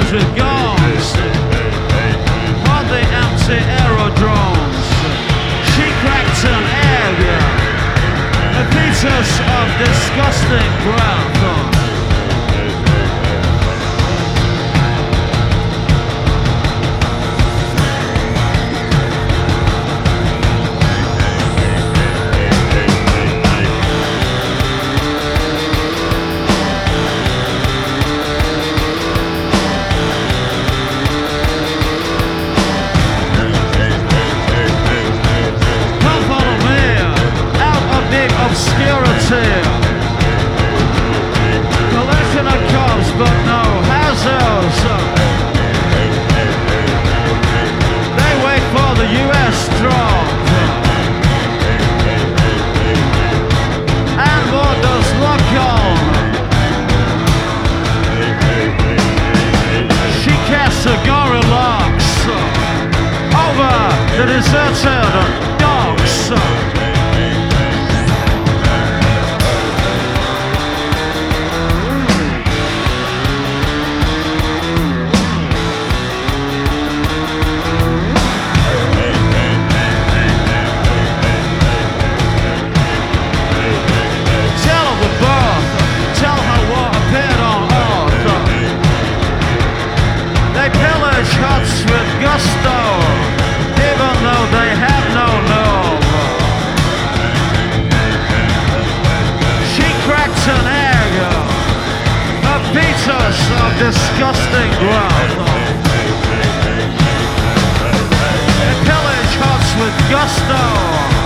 soldiers with guns on the empty aerodromes. She cracked an egg, a fetus of disgusting breath. Obscurity, collection of cops but no houses. They wait for the US drop, and borders lock on. She casts a gorillas over the deserted docks. Huts with gusto, even though they have no love. She cracked an egg, a fetus of disgusting growth. They pillage huts with gusto.